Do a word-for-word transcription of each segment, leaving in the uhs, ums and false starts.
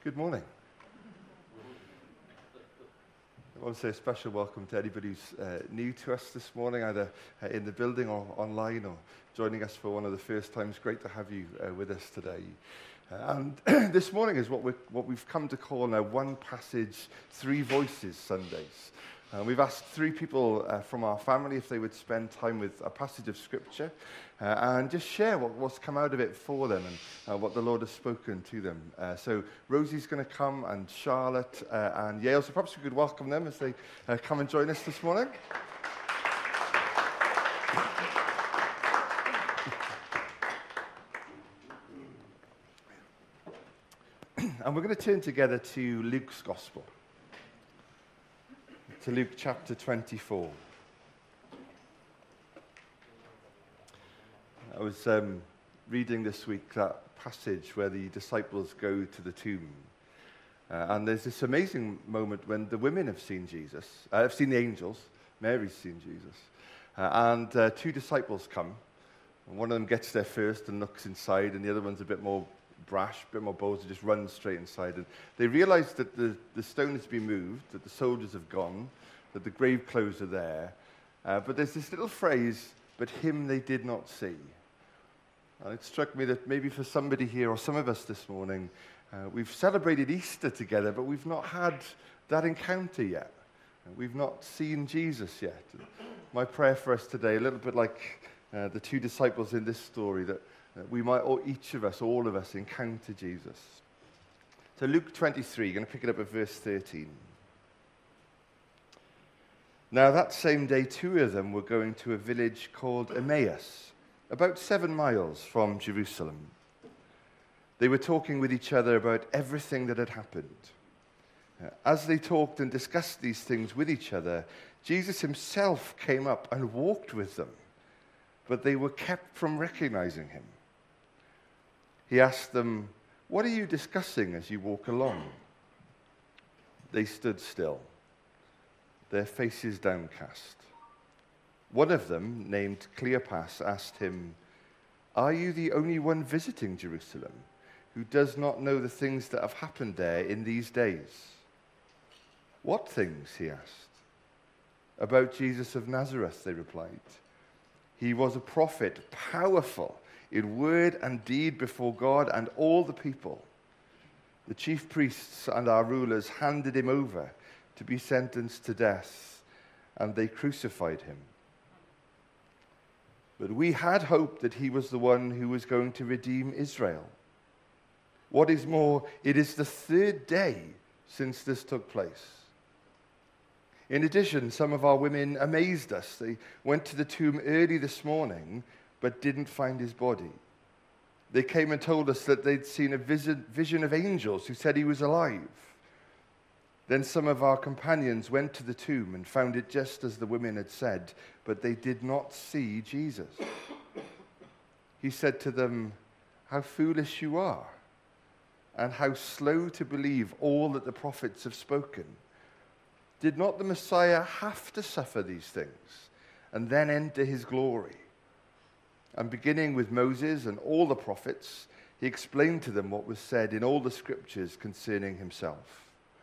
Good morning. I want to say a special welcome to anybody who's uh, new to us this morning, either uh, in the building or online or joining us for one of the first times. Great to have you uh, with us today. Uh, and this morning is what, we're, what we've come to call now One Passage, Three Voices Sundays. Uh, we've asked three people uh, from our family if they would spend time with a passage of Scripture uh, and just share what, what's come out of it for them and uh, what the Lord has spoken to them. Uh, so Rosie's going to come, and Charlotte uh, and Yale. So perhaps we could welcome them as they uh, come and join us this morning. And we're going to turn together to Luke's Gospel, to Luke chapter twenty-four. I was um, reading this week that passage where the disciples go to the tomb. Uh, and there's this amazing moment when the women have seen Jesus, uh, have seen the angels, Mary's seen Jesus, uh, and uh, two disciples come. And one of them gets there first and looks inside, and the other one's a bit more brash, a bit more bold, and just runs straight inside. And they realize that the, the stone has been moved, that the soldiers have gone, that the grave clothes are there. Uh, but there's this little phrase, but him they did not see. And it struck me that maybe for somebody here, or some of us this morning, uh, we've celebrated Easter together, but we've not had that encounter yet. We've not seen Jesus yet. My prayer for us today, a little bit like uh, the two disciples in this story, that uh, we might, or each of us, all of us, encounter Jesus. So Luke twenty-three, I'm going to pick it up at verse thirteen. Now that same day, two of them were going to a village called Emmaus, about seven miles from Jerusalem. They were talking with each other about everything that had happened. As they talked and discussed these things with each other, Jesus himself came up and walked with them, but they were kept from recognizing him. He asked them, "What are you discussing as you walk along?" They stood still, their faces downcast. One of them, named Cleopas, asked him, "Are you the only one visiting Jerusalem who does not know the things that have happened there in these days?" "What things?" he asked. "About Jesus of Nazareth," they replied. "He was a prophet, powerful in word and deed before God and all the people. The chief priests and our rulers handed him over to be sentenced to death, and they crucified him. But we had hoped that he was the one who was going to redeem Israel. What is more, it is the third day since this took place. In addition, some of our women amazed us. They went to the tomb early this morning, but didn't find his body. They came and told us that they'd seen a vision, vision of angels who said he was alive. Then some of our companions went to the tomb and found it just as the women had said, but they did not see Jesus." He said to them, "How foolish you are, and how slow to believe all that the prophets have spoken. Did not the Messiah have to suffer these things and then enter his glory?" And beginning with Moses and all the prophets, he explained to them what was said in all the scriptures concerning himself.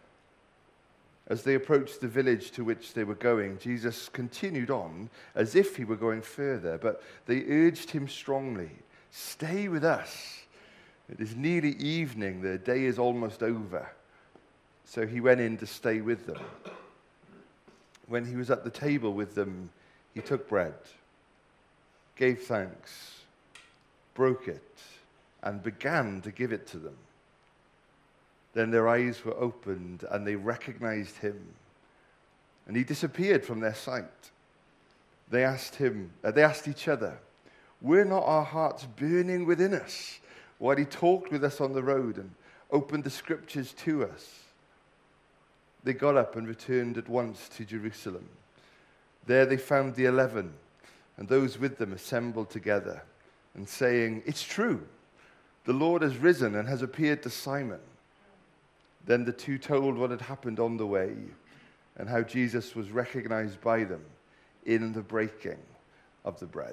As they approached the village to which they were going, Jesus continued on as if he were going further, but they urged him strongly, "Stay with us. It is nearly evening, the day is almost over." So he went in to stay with them. When he was at the table with them, he took bread, gave thanks, broke it, and began to give it to them. Then their eyes were opened, and they recognized him, and he disappeared from their sight. They asked him, uh, they asked each other, "Were not our hearts burning within us while he talked with us on the road and opened the scriptures to us?" They got up and returned at once to Jerusalem. There they found the eleven, and those with them assembled together, and saying, "It's true, the Lord has risen and has appeared to Simon." Then the two told what had happened on the way, and how Jesus was recognized by them in the breaking of the bread.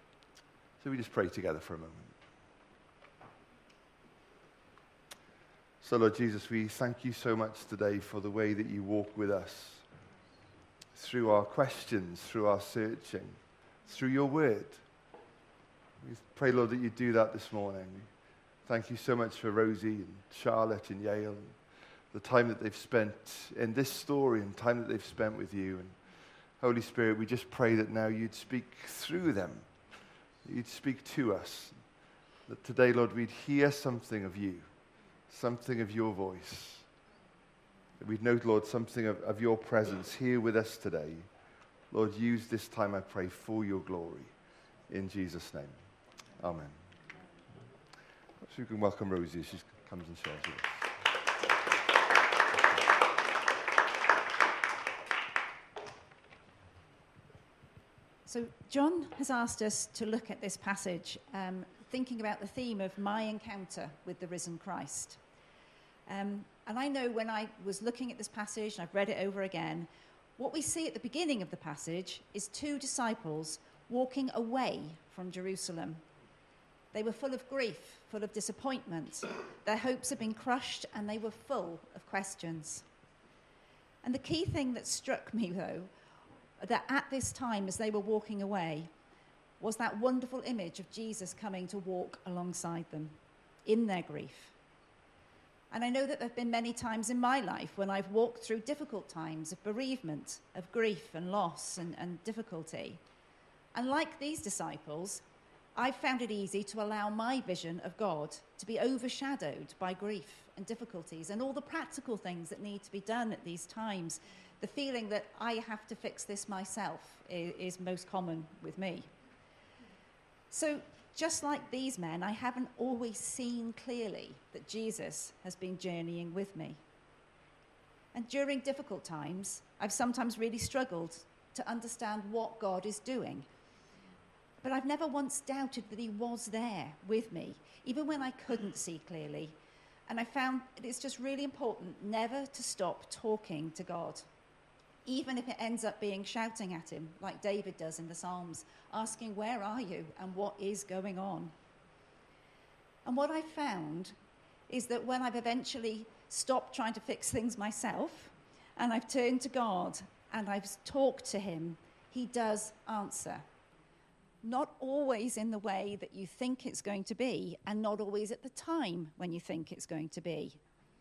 So we just pray together for a moment. So, Lord Jesus, we thank you so much today for the way that you walk with us through our questions, through our searching, through your word. We pray, Lord, that you do that this morning. Thank you so much for Rosie and Charlotte and Yale, and the time that they've spent in this story and time that they've spent with you. And Holy Spirit, we just pray that now you'd speak through them, you'd speak to us, that today, Lord, we'd hear something of you, something of your voice, that we'd know, Lord, something of, of your presence here with us today. Lord, use this time, I pray, for your glory. In Jesus' name, amen. So you can welcome Rosie as she comes and shares with us. So John has asked us to look at this passage, um, thinking about the theme of my encounter with the risen Christ. Um, and I know when I was looking at this passage, and I've read it over again, what we see at the beginning of the passage is two disciples walking away from Jerusalem. They were full of grief, full of disappointment. Their hopes had been crushed, and they were full of questions. And the key thing that struck me, though, that at this time, as they were walking away, was that wonderful image of Jesus coming to walk alongside them in their grief. And I know that there have been many times in my life when I've walked through difficult times of bereavement, of grief and loss and, and difficulty. And like these disciples, I've found it easy to allow my vision of God to be overshadowed by grief and difficulties and all the practical things that need to be done at these times. The feeling that I have to fix this myself is, is most common with me. So just like these men, I haven't always seen clearly that Jesus has been journeying with me. And during difficult times, I've sometimes really struggled to understand what God is doing. But I've never once doubted that he was there with me, even when I couldn't see clearly. And I found that it's just really important never to stop talking to God, even if it ends up being shouting at him, like David does in the Psalms, asking, where are you and what is going on? And what I found is that when I've eventually stopped trying to fix things myself, and I've turned to God and I've talked to him, he does answer. Not always in the way that you think it's going to be, and not always at the time when you think it's going to be.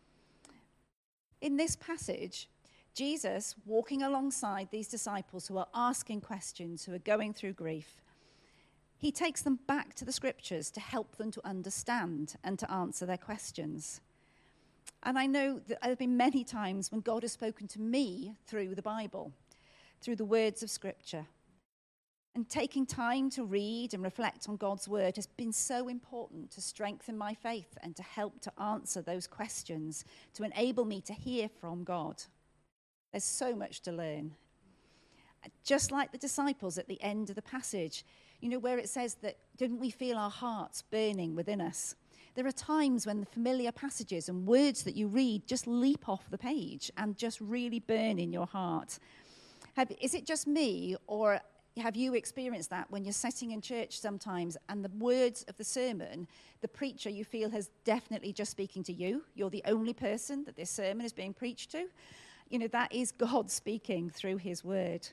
In this passage, Jesus, walking alongside these disciples who are asking questions, who are going through grief, he takes them back to the scriptures to help them to understand and to answer their questions. And I know that there have been many times when God has spoken to me through the Bible, through the words of scripture. And taking time to read and reflect on God's word has been so important to strengthen my faith and to help to answer those questions, to enable me to hear from God. There's so much to learn. Just like the disciples at the end of the passage, you know, where it says that, didn't we feel our hearts burning within us? There are times when the familiar passages and words that you read just leap off the page and just really burn in your heart. Have, is it just me, or have you experienced that when you're sitting in church sometimes and the words of the sermon, the preacher you feel has definitely just speaking to you? You're the only person that this sermon is being preached to. You know, that is God speaking through his word.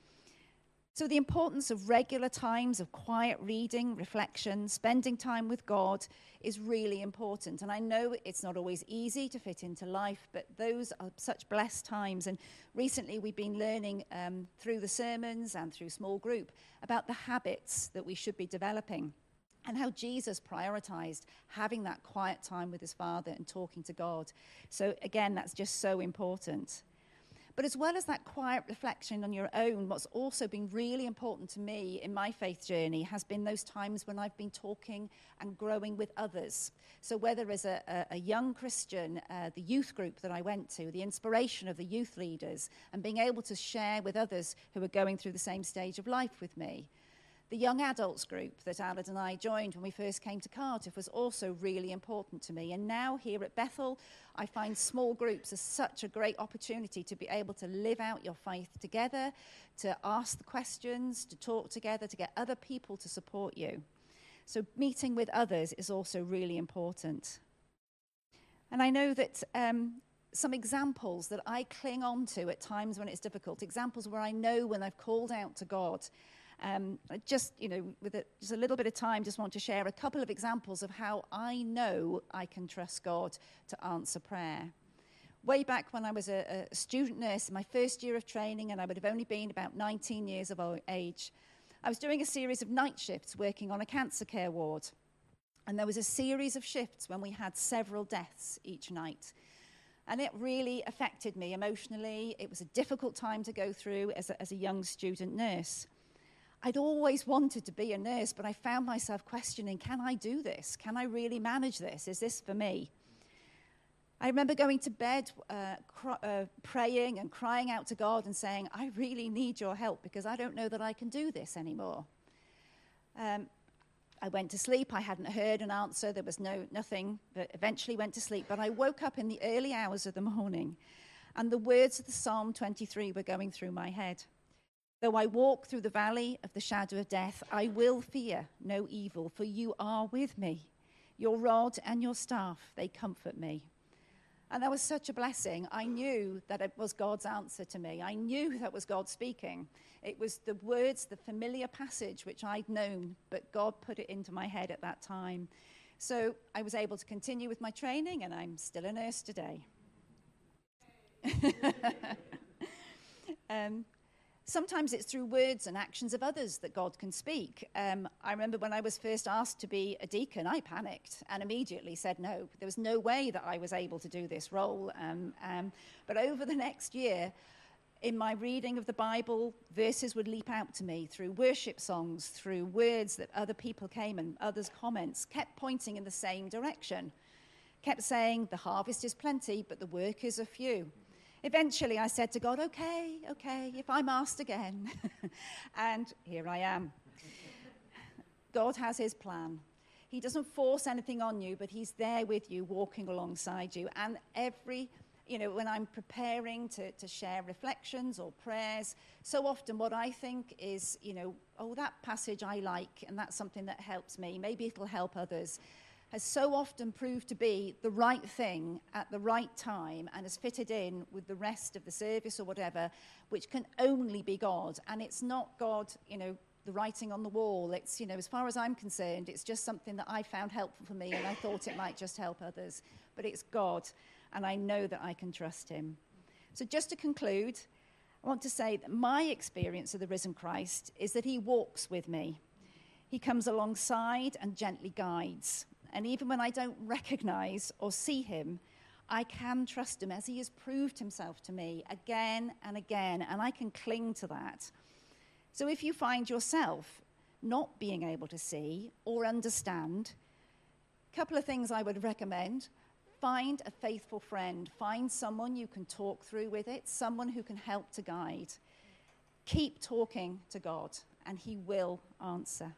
So the importance of regular times of quiet reading, reflection, spending time with God is really important. And I know it's not always easy to fit into life, but those are such blessed times. And recently we've been learning um, through the sermons and through small group about the habits that we should be developing and how Jesus prioritized having that quiet time with his Father and talking to God. So again, that's just so important. But as well as that quiet reflection on your own, what's also been really important to me in my faith journey has been those times when I've been talking and growing with others. So whether as a, a, a young Christian, uh, the youth group that I went to, the inspiration of the youth leaders, and being able to share with others who are going through the same stage of life with me. The young adults group that Alad and I joined when we first came to Cardiff was also really important to me. And now here at Bethel, I find small groups are such a great opportunity to be able to live out your faith together, to ask the questions, to talk together, to get other people to support you. So meeting with others is also really important. And I know that um, some examples that I cling on to at times when it's difficult, examples where I know when I've called out to God. Um, I just, you know, with a, just a little bit of time, just want to share a couple of examples of how I know I can trust God to answer prayer. Way back when I was a, a student nurse in my first year of training, and I would have only been about nineteen years of age, I was doing a series of night shifts working on a cancer care ward. And there was a series of shifts when we had several deaths each night. And it really affected me emotionally. It was a difficult time to go through as a, as a young student nurse. I'd always wanted to be a nurse, but I found myself questioning, can I do this? Can I really manage this? Is this for me? I remember going to bed, uh, cr- uh, praying and crying out to God and saying, I really need your help because I don't know that I can do this anymore. Um, I went to sleep. I hadn't heard an answer. There was no nothing, but eventually went to sleep. But I woke up in the early hours of the morning, and the words of the Psalm twenty-three were going through my head. Though I walk through the valley of the shadow of death, I will fear no evil, for you are with me. Your rod and your staff, they comfort me. And that was such a blessing. I knew that it was God's answer to me. I knew that was God speaking. It was the words, the familiar passage which I'd known, but God put it into my head at that time. So I was able to continue with my training, and I'm still a nurse today. um, Sometimes it's through words and actions of others that God can speak. Um, I remember when I was first asked to be a deacon, I panicked and immediately said no. There was no way that I was able to do this role. Um, um, but over the next year, in my reading of the Bible, verses would leap out to me through worship songs, through words that other people came and others' comments, kept pointing in the same direction, kept saying, the harvest is plenty, but the workers are few. Eventually, I said to God, okay, okay, if I'm asked again. And here I am. God has his plan. He doesn't force anything on you, but he's there with you, walking alongside you. And every, you know, when I'm preparing to, to share reflections or prayers, so often what I think is, you know, oh, that passage I like, and that's something that helps me. Maybe it'll help others. Has so often proved to be the right thing at the right time and has fitted in with the rest of the service or whatever, which can only be God. And it's not God, you know, the writing on the wall. It's, you know, as far as I'm concerned, it's just something that I found helpful for me and I thought it might just help others. But it's God, and I know that I can trust him. So just to conclude, I want to say that my experience of the risen Christ is that he walks with me. He comes alongside and gently guides. And even when I don't recognize or see him, I can trust him as he has proved himself to me again and again, and I can cling to that. So if you find yourself not being able to see or understand, a couple of things I would recommend. Find a faithful friend. Find someone you can talk through with it, someone who can help to guide. Keep talking to God, and he will answer.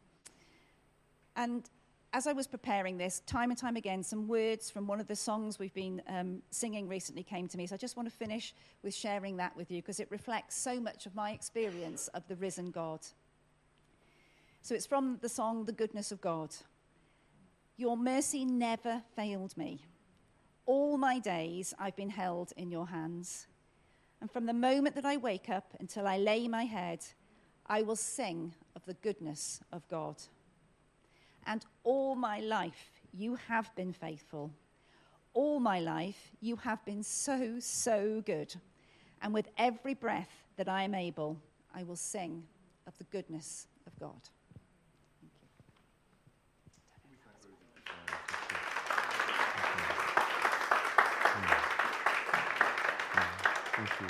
And as I was preparing this, time and time again, some words from one of the songs we've been um, singing recently came to me. So I just want to finish with sharing that with you because it reflects so much of my experience of the risen God. So it's from the song, The Goodness of God. Your mercy never failed me. All my days I've been held in your hands. And from the moment that I wake up until I lay my head, I will sing of the goodness of God. And all my life, you have been faithful. All my life, you have been so, so good. And with every breath that I am able, I will sing of the goodness of God. Thank you.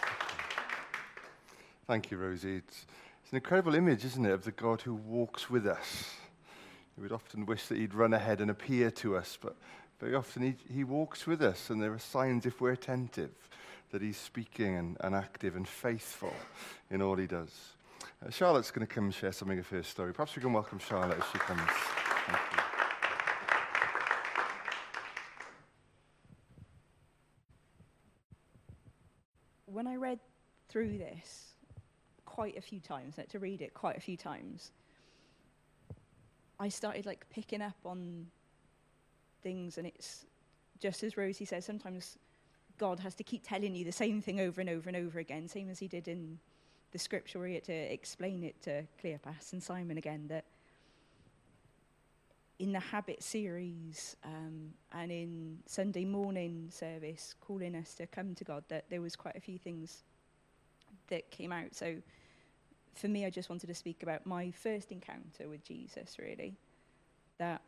Thank you, Rosie. It's, it's an incredible image, isn't it, of the God who walks with us. We would often wish that he'd run ahead and appear to us, but very often he, he walks with us, and there are signs, if we're attentive, that he's speaking and, and active and faithful in all he does. Uh, Charlotte's going to come and share something of her story. Perhaps we can welcome Charlotte as she comes. Thank you. When I read through this quite a few times, I had to read it quite a few times, I started like picking up on things, and it's just as Rosie says, sometimes God has to keep telling you the same thing over and over and over again, same as he did in the scripture where he had to explain it to Cleopas and Simon again, that in the Habit series um, and in Sunday morning service, calling us to come to God, that there was quite a few things that came out. So for me, I just wanted to speak about my first encounter with Jesus, really. That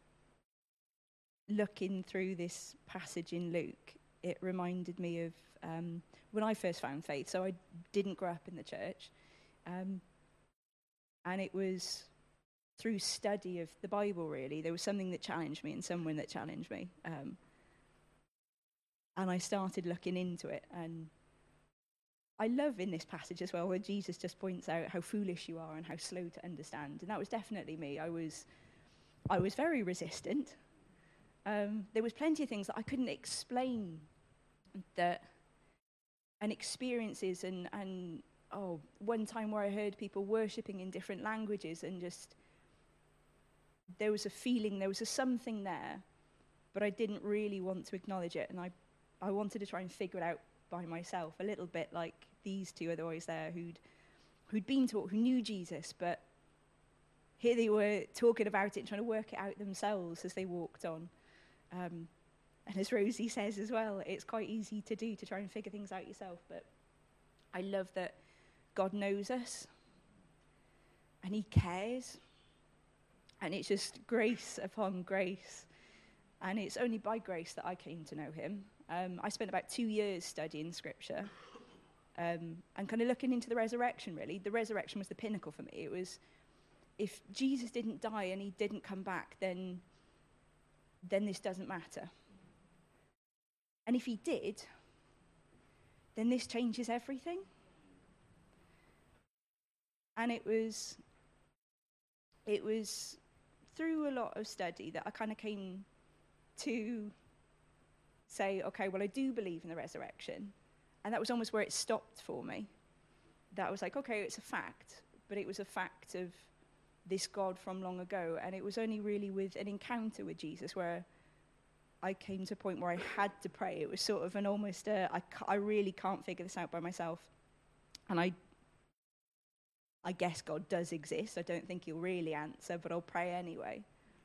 looking through this passage in Luke, it reminded me of um, when I first found faith. So I didn't grow up in the church. Um, and it was through study of the Bible, really. There was something that challenged me and someone that challenged me. Um, and I started looking into it. And I love in this passage as well where Jesus just points out how foolish you are and how slow to understand. And that was definitely me. I was, I was very resistant. Um, there was plenty of things that I couldn't explain, that and experiences and, and oh, one time where I heard people worshipping in different languages, and just there was a feeling, there was a something there, but I didn't really want to acknowledge it, and I, I wanted to try and figure it out by myself, a little bit like these two otherwise there who'd who'd been taught, who knew Jesus, but here they were talking about it and trying to work it out themselves as they walked on. Um, and as Rosie says as well, it's quite easy to do, to try and figure things out yourself. But I love that God knows us and he cares. And it's just grace upon grace. And it's only by grace that I came to know him. Um, I spent about two years studying scripture um, and kind of looking into the resurrection, really. The resurrection was the pinnacle for me. It was, if Jesus didn't die and he didn't come back, then then this doesn't matter. And if he did, then this changes everything. And it was, it was through a lot of study that I kind of came to say, okay, well, I do believe in the resurrection. And that was almost where it stopped for me. That was like, okay, it's a fact, but it was a fact of this God from long ago. And it was only really with an encounter with Jesus where I came to a point where I had to pray. It was sort of an almost, uh, I, I really can't figure this out by myself. And I, I guess God does exist. I don't think he'll really answer, but I'll pray anyway.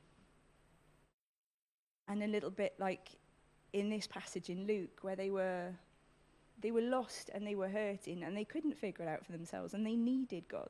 And a little bit like in this passage in Luke where they were, they were lost and they were hurting and they couldn't figure it out for themselves and they needed God.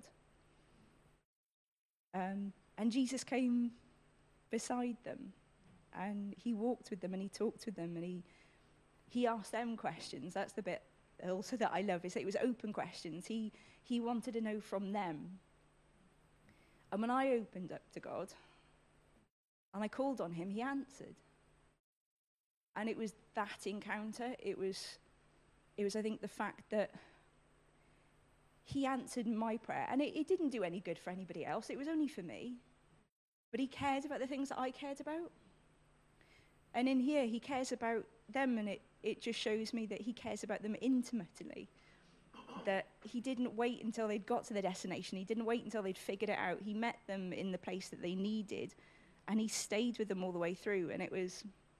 Um, and Jesus came beside them, and he walked with them, and he talked with them, and he he asked them questions. That's the bit also that I love, is that it was open questions. He he wanted to know from them. And when I opened up to God, and I called on him, he answered. And it was that encounter. It was, it was I think, the fact that he answered my prayer, and it, it didn't do any good for anybody else. It was only for me. But he cared about the things that I cared about. And in here, he cares about them, and it, it just shows me that he cares about them intimately. That he didn't wait until they'd got to the destination. He didn't wait until they'd figured it out. He met them in the place that they needed, and he stayed with them all the way through. And it was,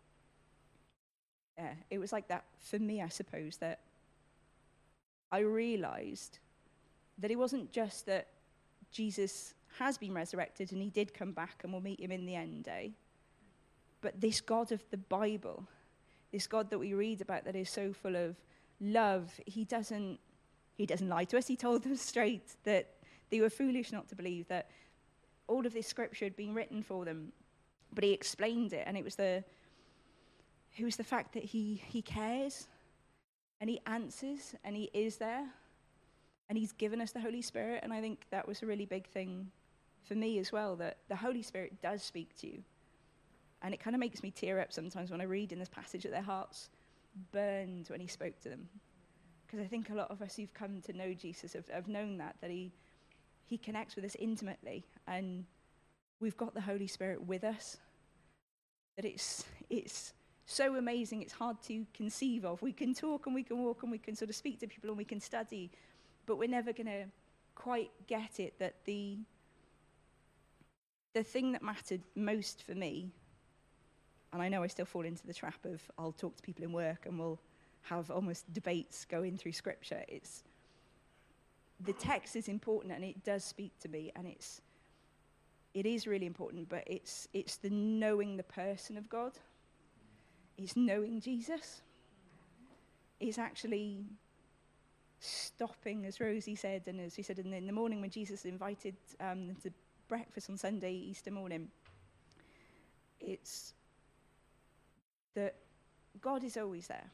yeah, it was like that for me, I suppose, that I realized that it wasn't just that Jesus has been resurrected and he did come back and we'll meet him in the end day, but this God of the Bible, this God that we read about that is so full of love, he doesn't, he doesn't lie to us. He told them straight that they were foolish not to believe, that all of this scripture had been written for them, but he explained it, and it was the, it was the fact that he, he cares and he answers and he is there. And he's given us the Holy Spirit, and I think that was a really big thing for me as well, that the Holy Spirit does speak to you. And it kind of makes me tear up sometimes when I read in this passage that their hearts burned when he spoke to them. Because I think a lot of us who've come to know Jesus have, have known that, that he, he connects with us intimately, and we've got the Holy Spirit with us. That it's it's so amazing, it's hard to conceive of. We can talk and we can walk and we can sort of speak to people and we can study, but we're never going to quite get it, that the the thing that mattered most for me, And I know I still fall into the trap of I'll talk to people in work and we'll have almost debates going through scripture. It's the text is important and it does speak to me, and it's it is really important, but it's it's the knowing the person of God. It's knowing Jesus. It's actually stopping, as Rosie said, and as we said in the, in the morning when Jesus invited um, them to breakfast on Sunday, Easter morning. It's that God is always there.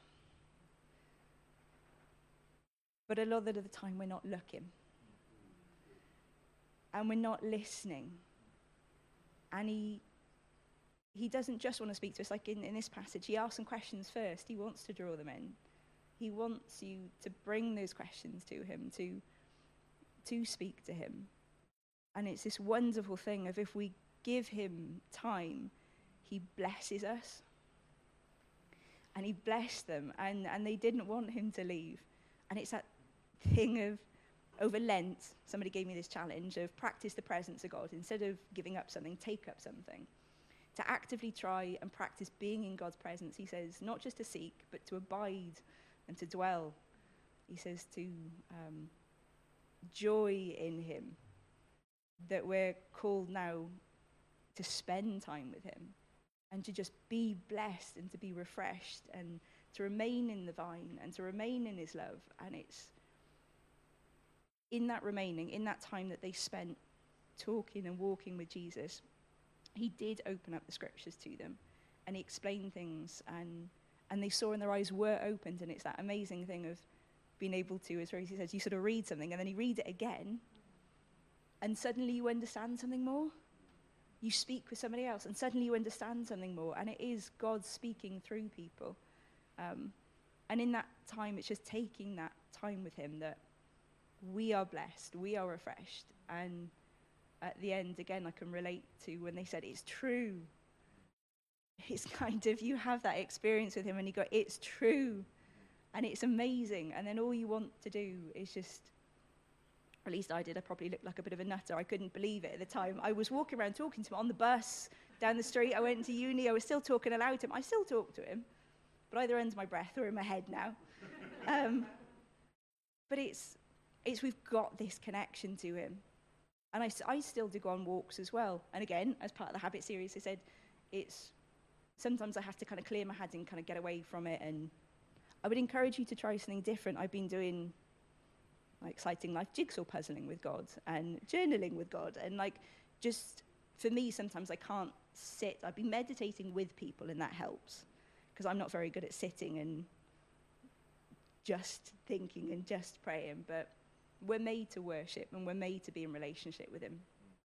But a lot of the time we're not looking. And we're not listening. And he he doesn't just want to speak to us. Like in, in this passage, he asks some questions first. He wants to draw them in. He wants you to bring those questions to him, to, to speak to him. And it's this wonderful thing of if we give him time, he blesses us. And he blessed them, and, and they didn't want him to leave. And it's that thing of, over Lent, somebody gave me this challenge of practice the presence of God. Instead of giving up something, take up something. To actively try and practice being in God's presence, he says, not just to seek, but to abide and to dwell. He says to um, joy in him, that we're called now to spend time with him and to just be blessed and to be refreshed and to remain in the vine and to remain in his love. And it's in that remaining, in that time that they spent talking and walking with Jesus, he did open up the scriptures to them and he explained things, and and they saw and their eyes were opened. And it's that amazing thing of being able to, as Rosie says, you sort of read something and then you read it again and suddenly you understand something more. You speak with somebody else and suddenly you understand something more, and it is God speaking through people. Um, and in that time, it's just taking that time with him that we are blessed, we are refreshed. And at the end, again, I can relate to when they said, it's true. It's kind of, you have that experience with him and you go, it's true. And it's amazing. And then all you want to do is just, at least I did, I probably looked like a bit of a nutter. I couldn't believe it at the time. I was walking around talking to him on the bus, down the street. I went into uni. I was still talking aloud to him. I still talk to him, but either under my breath or in my head now. Um, but it's, it's we've got this connection to him. And I, I still do go on walks as well. And again, as part of the Habit series, I said, it's sometimes I have to kind of clear my head and kind of get away from it. And I would encourage you to try something different. I've been doing like Exciting Life jigsaw puzzling with God and journaling with God. And like, just for me, sometimes I can't sit. I've been meditating with people and that helps because I'm not very good at sitting and just thinking and just praying. But we're made to worship and we're made to be in relationship with him.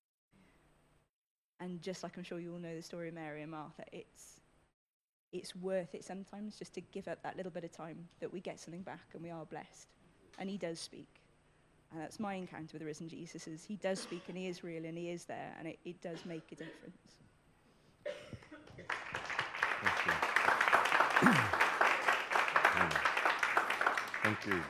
And just like I'm sure you all know the story of Mary and Martha, it's it's worth it sometimes just to give up that little bit of time that we get something back and we are blessed. And he does speak. And that's my encounter with the risen Jesus, is he does speak and he is real and he is there, and it, it does make a difference. Thank you. Thank you.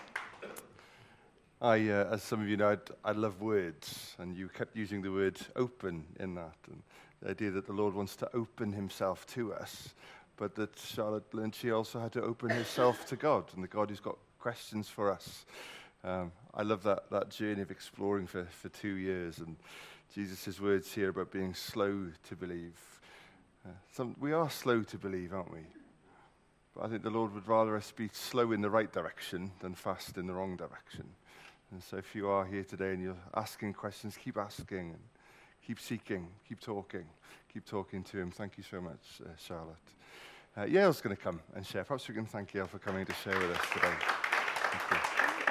I, uh, as some of you know, I'd, I love words, and you kept using the word open in that, and the idea that the Lord wants to open himself to us, but that Charlotte learned she also had to open herself to God, and that God has got questions for us. Um, I love that, that journey of exploring for, for two years, and Jesus' words here about being slow to believe. Uh, some, we are slow to believe, aren't we? But I think the Lord would rather us be slow in the right direction than fast in the wrong direction. And so if you are here today and you're asking questions, keep asking and keep seeking, keep talking, keep talking to him. Thank you so much, uh, Charlotte. Uh, Yael's going to come and share. Perhaps we can thank Yael for coming to share with us today. Thank you.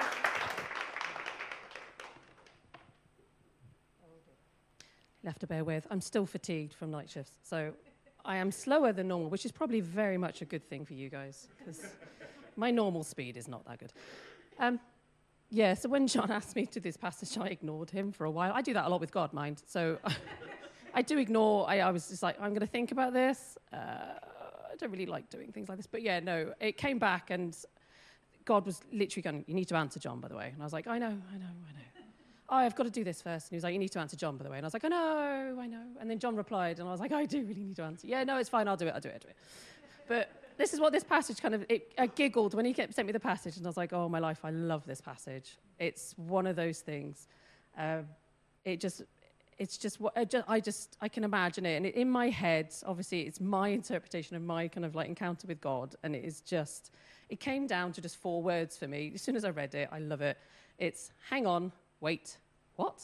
You'll have to bear with. I'm still fatigued from night shifts, so I am slower than normal, which is probably very much a good thing for you guys, because my normal speed is not that good. Um, Yeah, so when John asked me to this passage, I ignored him for a while. I do that a lot with God, mind. So I do ignore. I, I was just like, I'm going to think about this. Uh, I don't really like doing things like this. But yeah, no, it came back and God was literally going, you need to answer John, by the way. And I was like, I know, I know, I know. oh, I've got to do this first. And he was like, you need to answer John, by the way. And I was like, I know, I know. And then John replied, and I was like, I do really need to answer. Yeah, no, it's fine. I'll do it. I'll do it. I'll do it. But this is what this passage kind of, it, I giggled when he kept, sent me the passage, and I was like, oh, my life, I love this passage. It's one of those things. Um, it just, it's just what I just, I just, I can imagine it. And it, in my head, obviously, it's my interpretation of my kind of like encounter with God. And it is just, it came down to just four words for me. As soon as I read it, I love it. It's hang on, wait, what?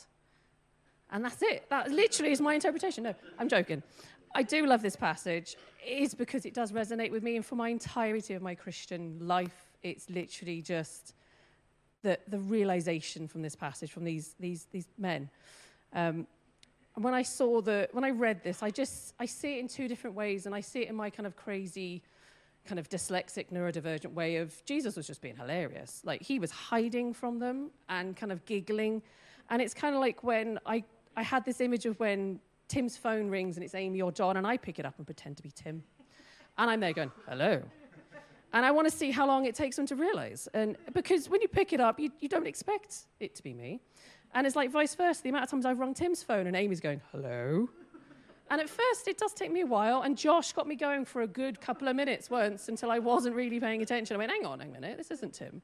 And that's it. That literally is my interpretation. No, I'm joking. I do love this passage. It is because it does resonate with me, and for my entirety of my Christian life, it's literally just the the realization from this passage, from these these these men. Um, and when I saw the, when I read this, I just I see it in two different ways, and I see it in my kind of crazy, kind of dyslexic, neurodivergent way of Jesus was just being hilarious. Like he was hiding from them and kind of giggling, and it's kind of like when I I had this image of when Tim's phone rings and it's Amy or John, and I pick it up and pretend to be Tim. And I'm there going, hello. And I want to see how long it takes them to realize. And because when you pick it up, you, you don't expect it to be me. And it's like vice versa. The amount of times I've rung Tim's phone and Amy's going, hello. And at first, it does take me a while. And Josh got me going for a good couple of minutes once until I wasn't really paying attention. I went, hang on a minute, this isn't Tim.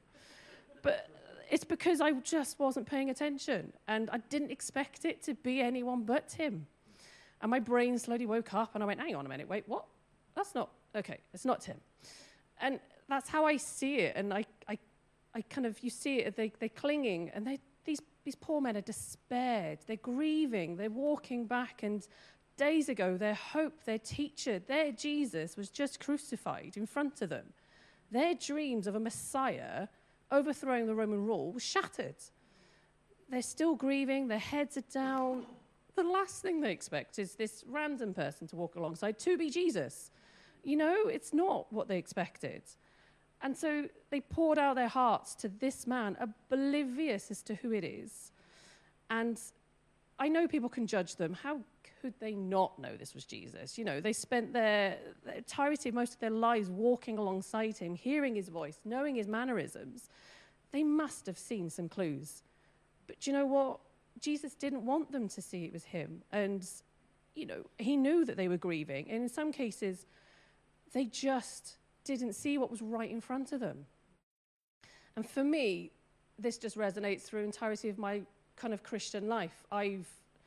But it's because I just wasn't paying attention. And I didn't expect it to be anyone but Tim. And my brain slowly woke up, and I went, hang on a minute, wait, what? That's not, okay, it's not Tim. And that's how I see it. And I, I, I kind of, you see it, they, they're clinging, and they, these, these poor men are despaired. They're grieving. They're walking back. And days ago, their hope, their teacher, their Jesus was just crucified in front of them. Their dreams of a Messiah overthrowing the Roman rule was shattered. They're still grieving. Their heads are down. The last thing they expect is this random person to walk alongside to be Jesus. You know, it's not what they expected. And so they poured out their hearts to this man, oblivious as to who it is. And I know people can judge them. How could they not know this was Jesus? You know, they spent their, their entirety, most of their lives walking alongside him, hearing his voice, knowing his mannerisms. They must have seen some clues. But do you know what? Jesus didn't want them to see it was him. And, you know, he knew that they were grieving. And in some cases, they just didn't see what was right in front of them. And for me, this just resonates through the entirety of my kind of Christian life. I've,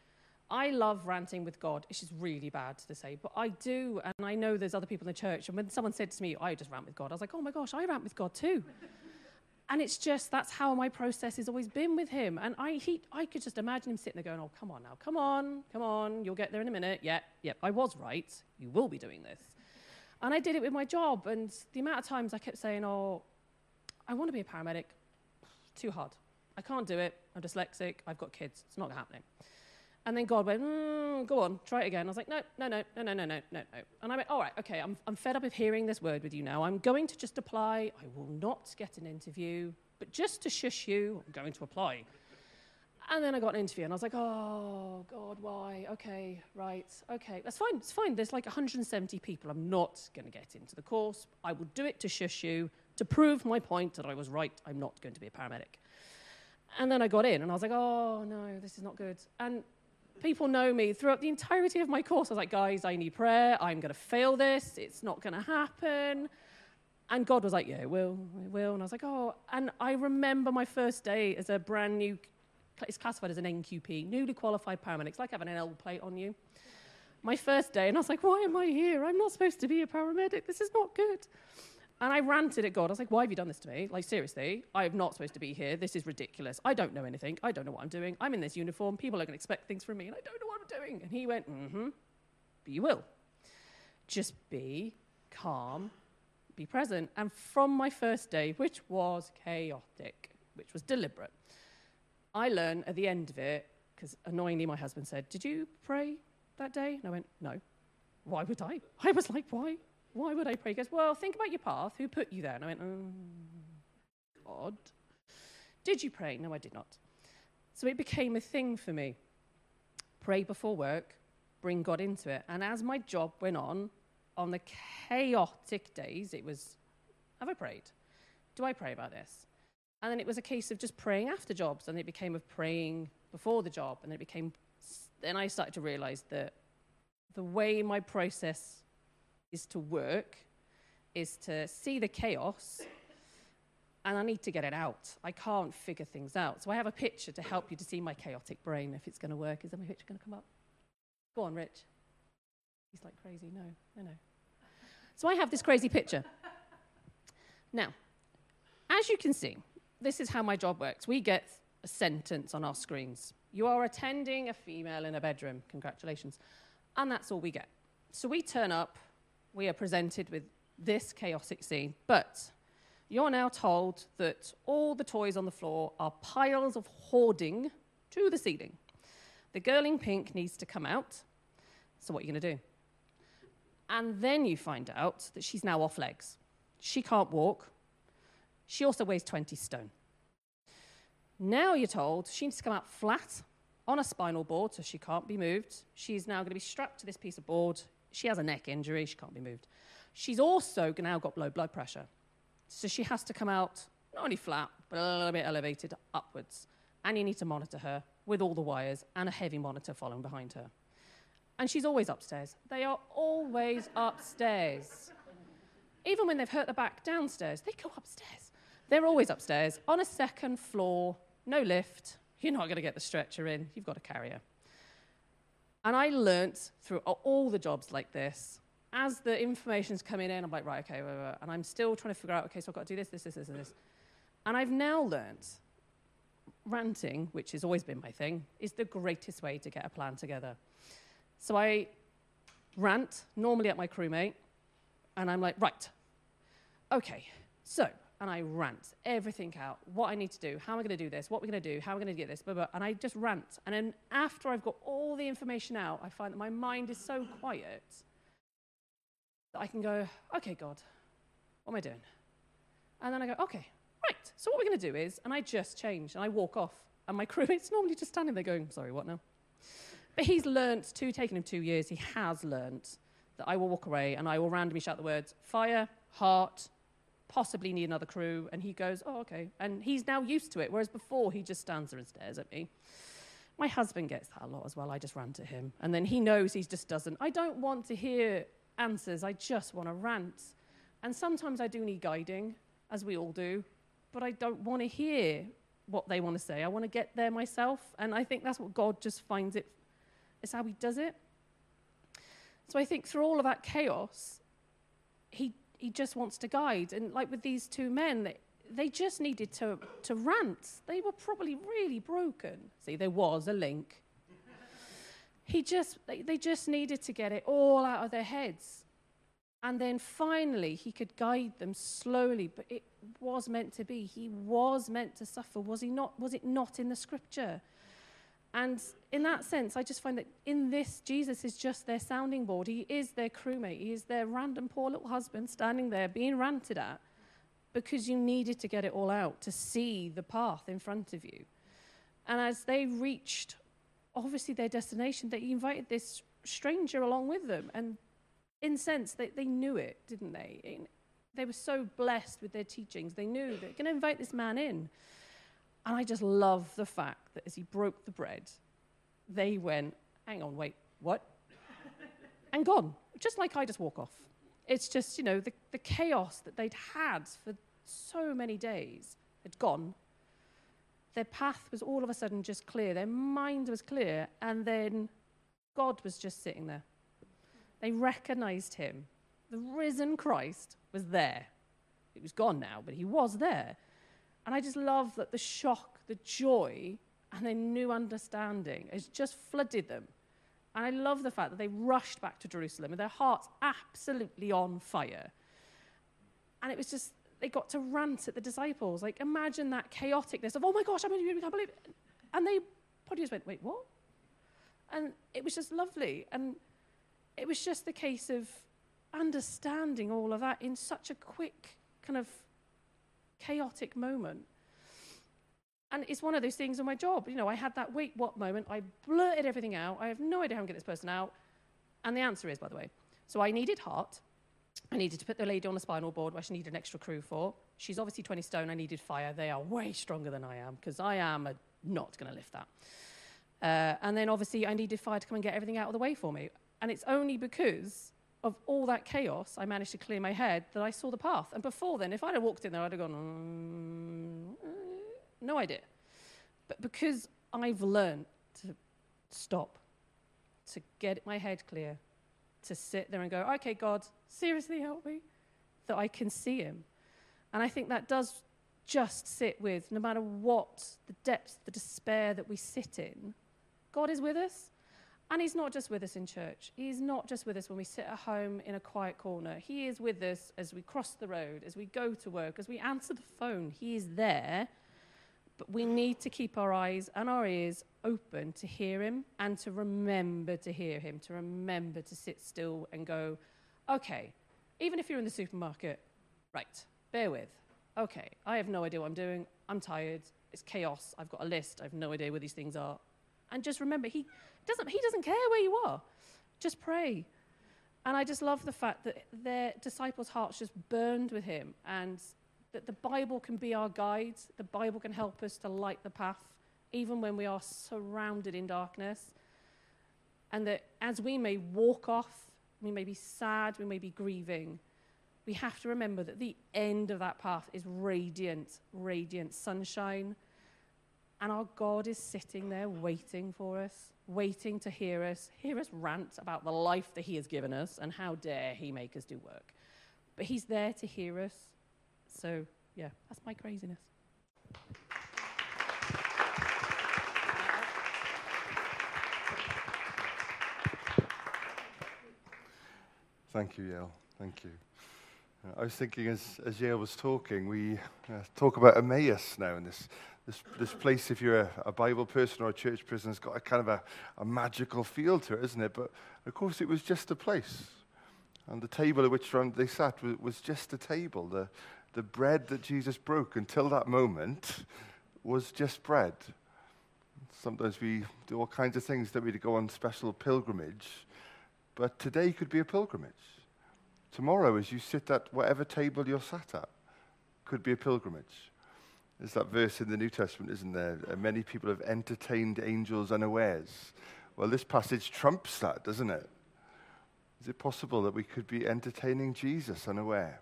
I love ranting with God. It's just really bad to say, but I do. And I know there's other people in the church. And when someone said to me, I just rant with God, I was like, oh my gosh, I rant with God too. And it's just, that's how my process has always been with him. And I he, I could just imagine him sitting there going, oh, come on now, come on, come on, you'll get there in a minute. Yeah, yeah, I was right. You will be doing this. And I did it with my job. And the amount of times I kept saying, oh, I want to be a paramedic. Too hard. I can't do it. I'm dyslexic. I've got kids. It's not happening. And then God went, mm, go on, try it again. I was like, no, no, no, no, no, no, no, no, no. And I went, all right, okay, I'm, I'm fed up of hearing this word with you now. I'm going to just apply. I will not get an interview, but just to shush you, I'm going to apply. And then I got an interview, and I was like, oh, God, why? Okay, right, okay. That's fine, it's fine. There's like one hundred seventy people. I'm not going to get into the course. I will do it to shush you, to prove my point that I was right. I'm not going to be a paramedic. And then I got in, and I was like, oh, no, this is not good. And people know me throughout the entirety of my course. I was like, guys, I need prayer. I'm going to fail this. It's not going to happen. And God was like, yeah, it will, it will. And I was like, oh. And I remember my first day as a brand new, it's classified as an N Q P, newly qualified paramedic. It's like having an L plate on you. My first day, and I was like, why am I here? I'm not supposed to be a paramedic. This is not good. And I ranted at God. I was like, why have you done this to me? Like, seriously, I am not supposed to be here. This is ridiculous. I don't know anything. I don't know what I'm doing. I'm in this uniform. People are going to expect things from me, and I don't know what I'm doing. And he went, mm-hmm, but you will. Just be calm, be present. And from my first day, which was chaotic, which was deliberate, I learned at the end of it, because annoyingly my husband said, did you pray that day? And I went, no. Why would I? I was like, why? Why would I pray? He goes, well, think about your path. Who put you there? And I went, oh, God. Did you pray? No, I did not. So it became a thing for me. Pray before work, bring God into it. And as my job went on, on the chaotic days, it was, have I prayed? Do I pray about this? And then it was a case of just praying after jobs, and it became of praying before the job, and it became, then I started to realize that the way my process is to work is to see the chaos, and I need to get it out. I can't figure things out. So I have a picture to help you to see my chaotic brain, if it's going to work. Is my picture going to come up? Go on, Rich. He's like crazy. No, no, no. So I have this crazy picture. Now, as you can see, this is how my job works. We get a sentence on our screens. You are attending a female in a bedroom. Congratulations. And that's all we get. So we turn up. We are presented with this chaotic scene. But you're now told that all the toys on the floor are piles of hoarding to the ceiling. The girl in pink needs to come out. So what are you going to do? And then you find out that she's now off legs. She can't walk. She also weighs twenty stone. Now you're told she needs to come out flat on a spinal board, so she can't be moved. She's now going to be strapped to this piece of board. She has a neck injury. She can't be moved. She's also now got low blood pressure. So she has to come out not only flat, but a little bit elevated upwards. And you need to monitor her with all the wires and a heavy monitor following behind her. And she's always upstairs. They are always upstairs. Even when they've hurt the back downstairs, they go upstairs. They're always upstairs, on a second floor, no lift. You're not going to get the stretcher in. You've got to carry her. And I learnt through all the jobs like this, as the information's coming in, I'm like, right, okay, wait, wait, and I'm still trying to figure out, okay, so I've got to do this, this, this, this, and this. And I've now learnt ranting, which has always been my thing, is the greatest way to get a plan together. So I rant, normally at my crewmate, and I'm like, right, okay, so, and I rant everything out, what I need to do, how am I going to do this, what we're going to do, how am I going to get this, blah, blah, and I just rant. And then after I've got all the information out, I find that my mind is so quiet that I can go, okay, God, what am I doing? And then I go, okay, right, so what we're going to do is, and I just change, and I walk off, and my crewmate's normally just standing there going, sorry, what now? But he's learnt, too, taken him two years, he has learnt that I will walk away and I will randomly shout the words, fire, heart, possibly need another crew, and he goes, oh, okay. And he's now used to it, whereas before he just stands there and stares at me. My husband gets that a lot as well. I just rant at him. And then he knows he just doesn't. I don't want to hear answers. I just want to rant. And sometimes I do need guiding, as we all do, but I don't want to hear what they want to say. I want to get there myself, and I think that's what God just finds it. It's how he does it. So I think through all of that chaos, he he just wants to guide. And like with these two men, they, they just needed to, to rant. They were probably really broken. See, there was a link. he just they, they just needed to get it all out of their heads. And then finally, he could guide them slowly, but it was meant to be. He was meant to suffer. Was he not? Was it not in the scripture? And in that sense, I just find that in this, Jesus is just their sounding board. He is their crewmate. He is their random poor little husband standing there being ranted at because you needed to get it all out to see the path in front of you. And as they reached, obviously, their destination, they invited this stranger along with them. And in a sense, they, they knew it, didn't they? In, they were so blessed with their teachings. They knew they're going to invite this man in. And I just love the fact that as he broke the bread, they went, hang on, wait, what? And gone, just like I just walk off. It's just, you know, the, the chaos that they'd had for so many days had gone. Their path was all of a sudden just clear. Their mind was clear. And then God was just sitting there. They recognized him. The risen Christ was there. It was gone now, but he was there. And I just love that the shock, the joy, and their new understanding has just flooded them. And I love the fact that they rushed back to Jerusalem with their hearts absolutely on fire. And it was just, they got to rant at the disciples. Like, imagine that chaoticness of, oh my gosh, I mean, I can't believe it. And they probably just went, wait, what? And it was just lovely. And it was just the case of understanding all of that in such a quick kind of chaotic moment. And it's one of those things in my job. You know, I had that wait, what moment. I blurted everything out. I have no idea how I'm going to get this person out. And the answer is, by the way, so I needed heart. I needed to put the lady on a spinal board, which I needed an extra crew for. She's obviously twenty stone. I needed fire. They are way stronger than I am, because I am a, not going to lift that. Uh, and then obviously I needed fire to come and get everything out of the way for me. And it's only because of all that chaos I managed to clear my head that I saw the path. And before then, if I'd have walked in there, I'd have gone, mm, no idea. But because I've learned to stop, to get my head clear, to sit there and go, okay, God, seriously help me, that I can see him. And I think that does just sit with, no matter what the depth, the despair that we sit in, God is with us. And he's not just with us in church. He's not just with us when we sit at home in a quiet corner. He is with us as we cross the road, as we go to work, as we answer the phone. He is there. But we need to keep our eyes and our ears open to hear him and to remember to hear him, to remember to sit still and go, okay, even if you're in the supermarket, right, bear with. Okay, I have no idea what I'm doing. I'm tired. It's chaos. I've got a list. I have no idea where these things are. And just remember, he doesn't, he doesn't care where you are. Just pray. And I just love the fact that their disciples' hearts just burned with him, and that the Bible can be our guide. The Bible can help us to light the path, even when we are surrounded in darkness. And that as we may walk off, we may be sad, we may be grieving, we have to remember that the end of that path is radiant, radiant sunshine. And our God is sitting there waiting for us, waiting to hear us, hear us rant about the life that he has given us and how dare he make us do work. But he's there to hear us. So, yeah, that's my craziness. Thank you, Yael. Thank you. Uh, I was thinking as, as Yael was talking, we uh, talk about Emmaus now, and this this, this place, if you're a, a Bible person or a church person, has got a kind of a, a magical feel to it, isn't it? But, of course, it was just a place. And the table at which they sat was, was just a table. The, the bread that Jesus broke until that moment was just bread. Sometimes we do all kinds of things that we go on special pilgrimage, but today could be a pilgrimage. Tomorrow, as you sit at whatever table you're sat at, could be a pilgrimage. There's that verse in the New Testament, isn't there? Uh, many people have entertained angels unawares. Well, this passage trumps that, doesn't it? Is it possible that we could be entertaining Jesus unaware?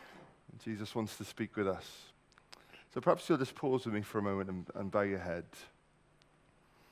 And Jesus wants to speak with us. So perhaps you'll just pause with me for a moment and, and bow your head.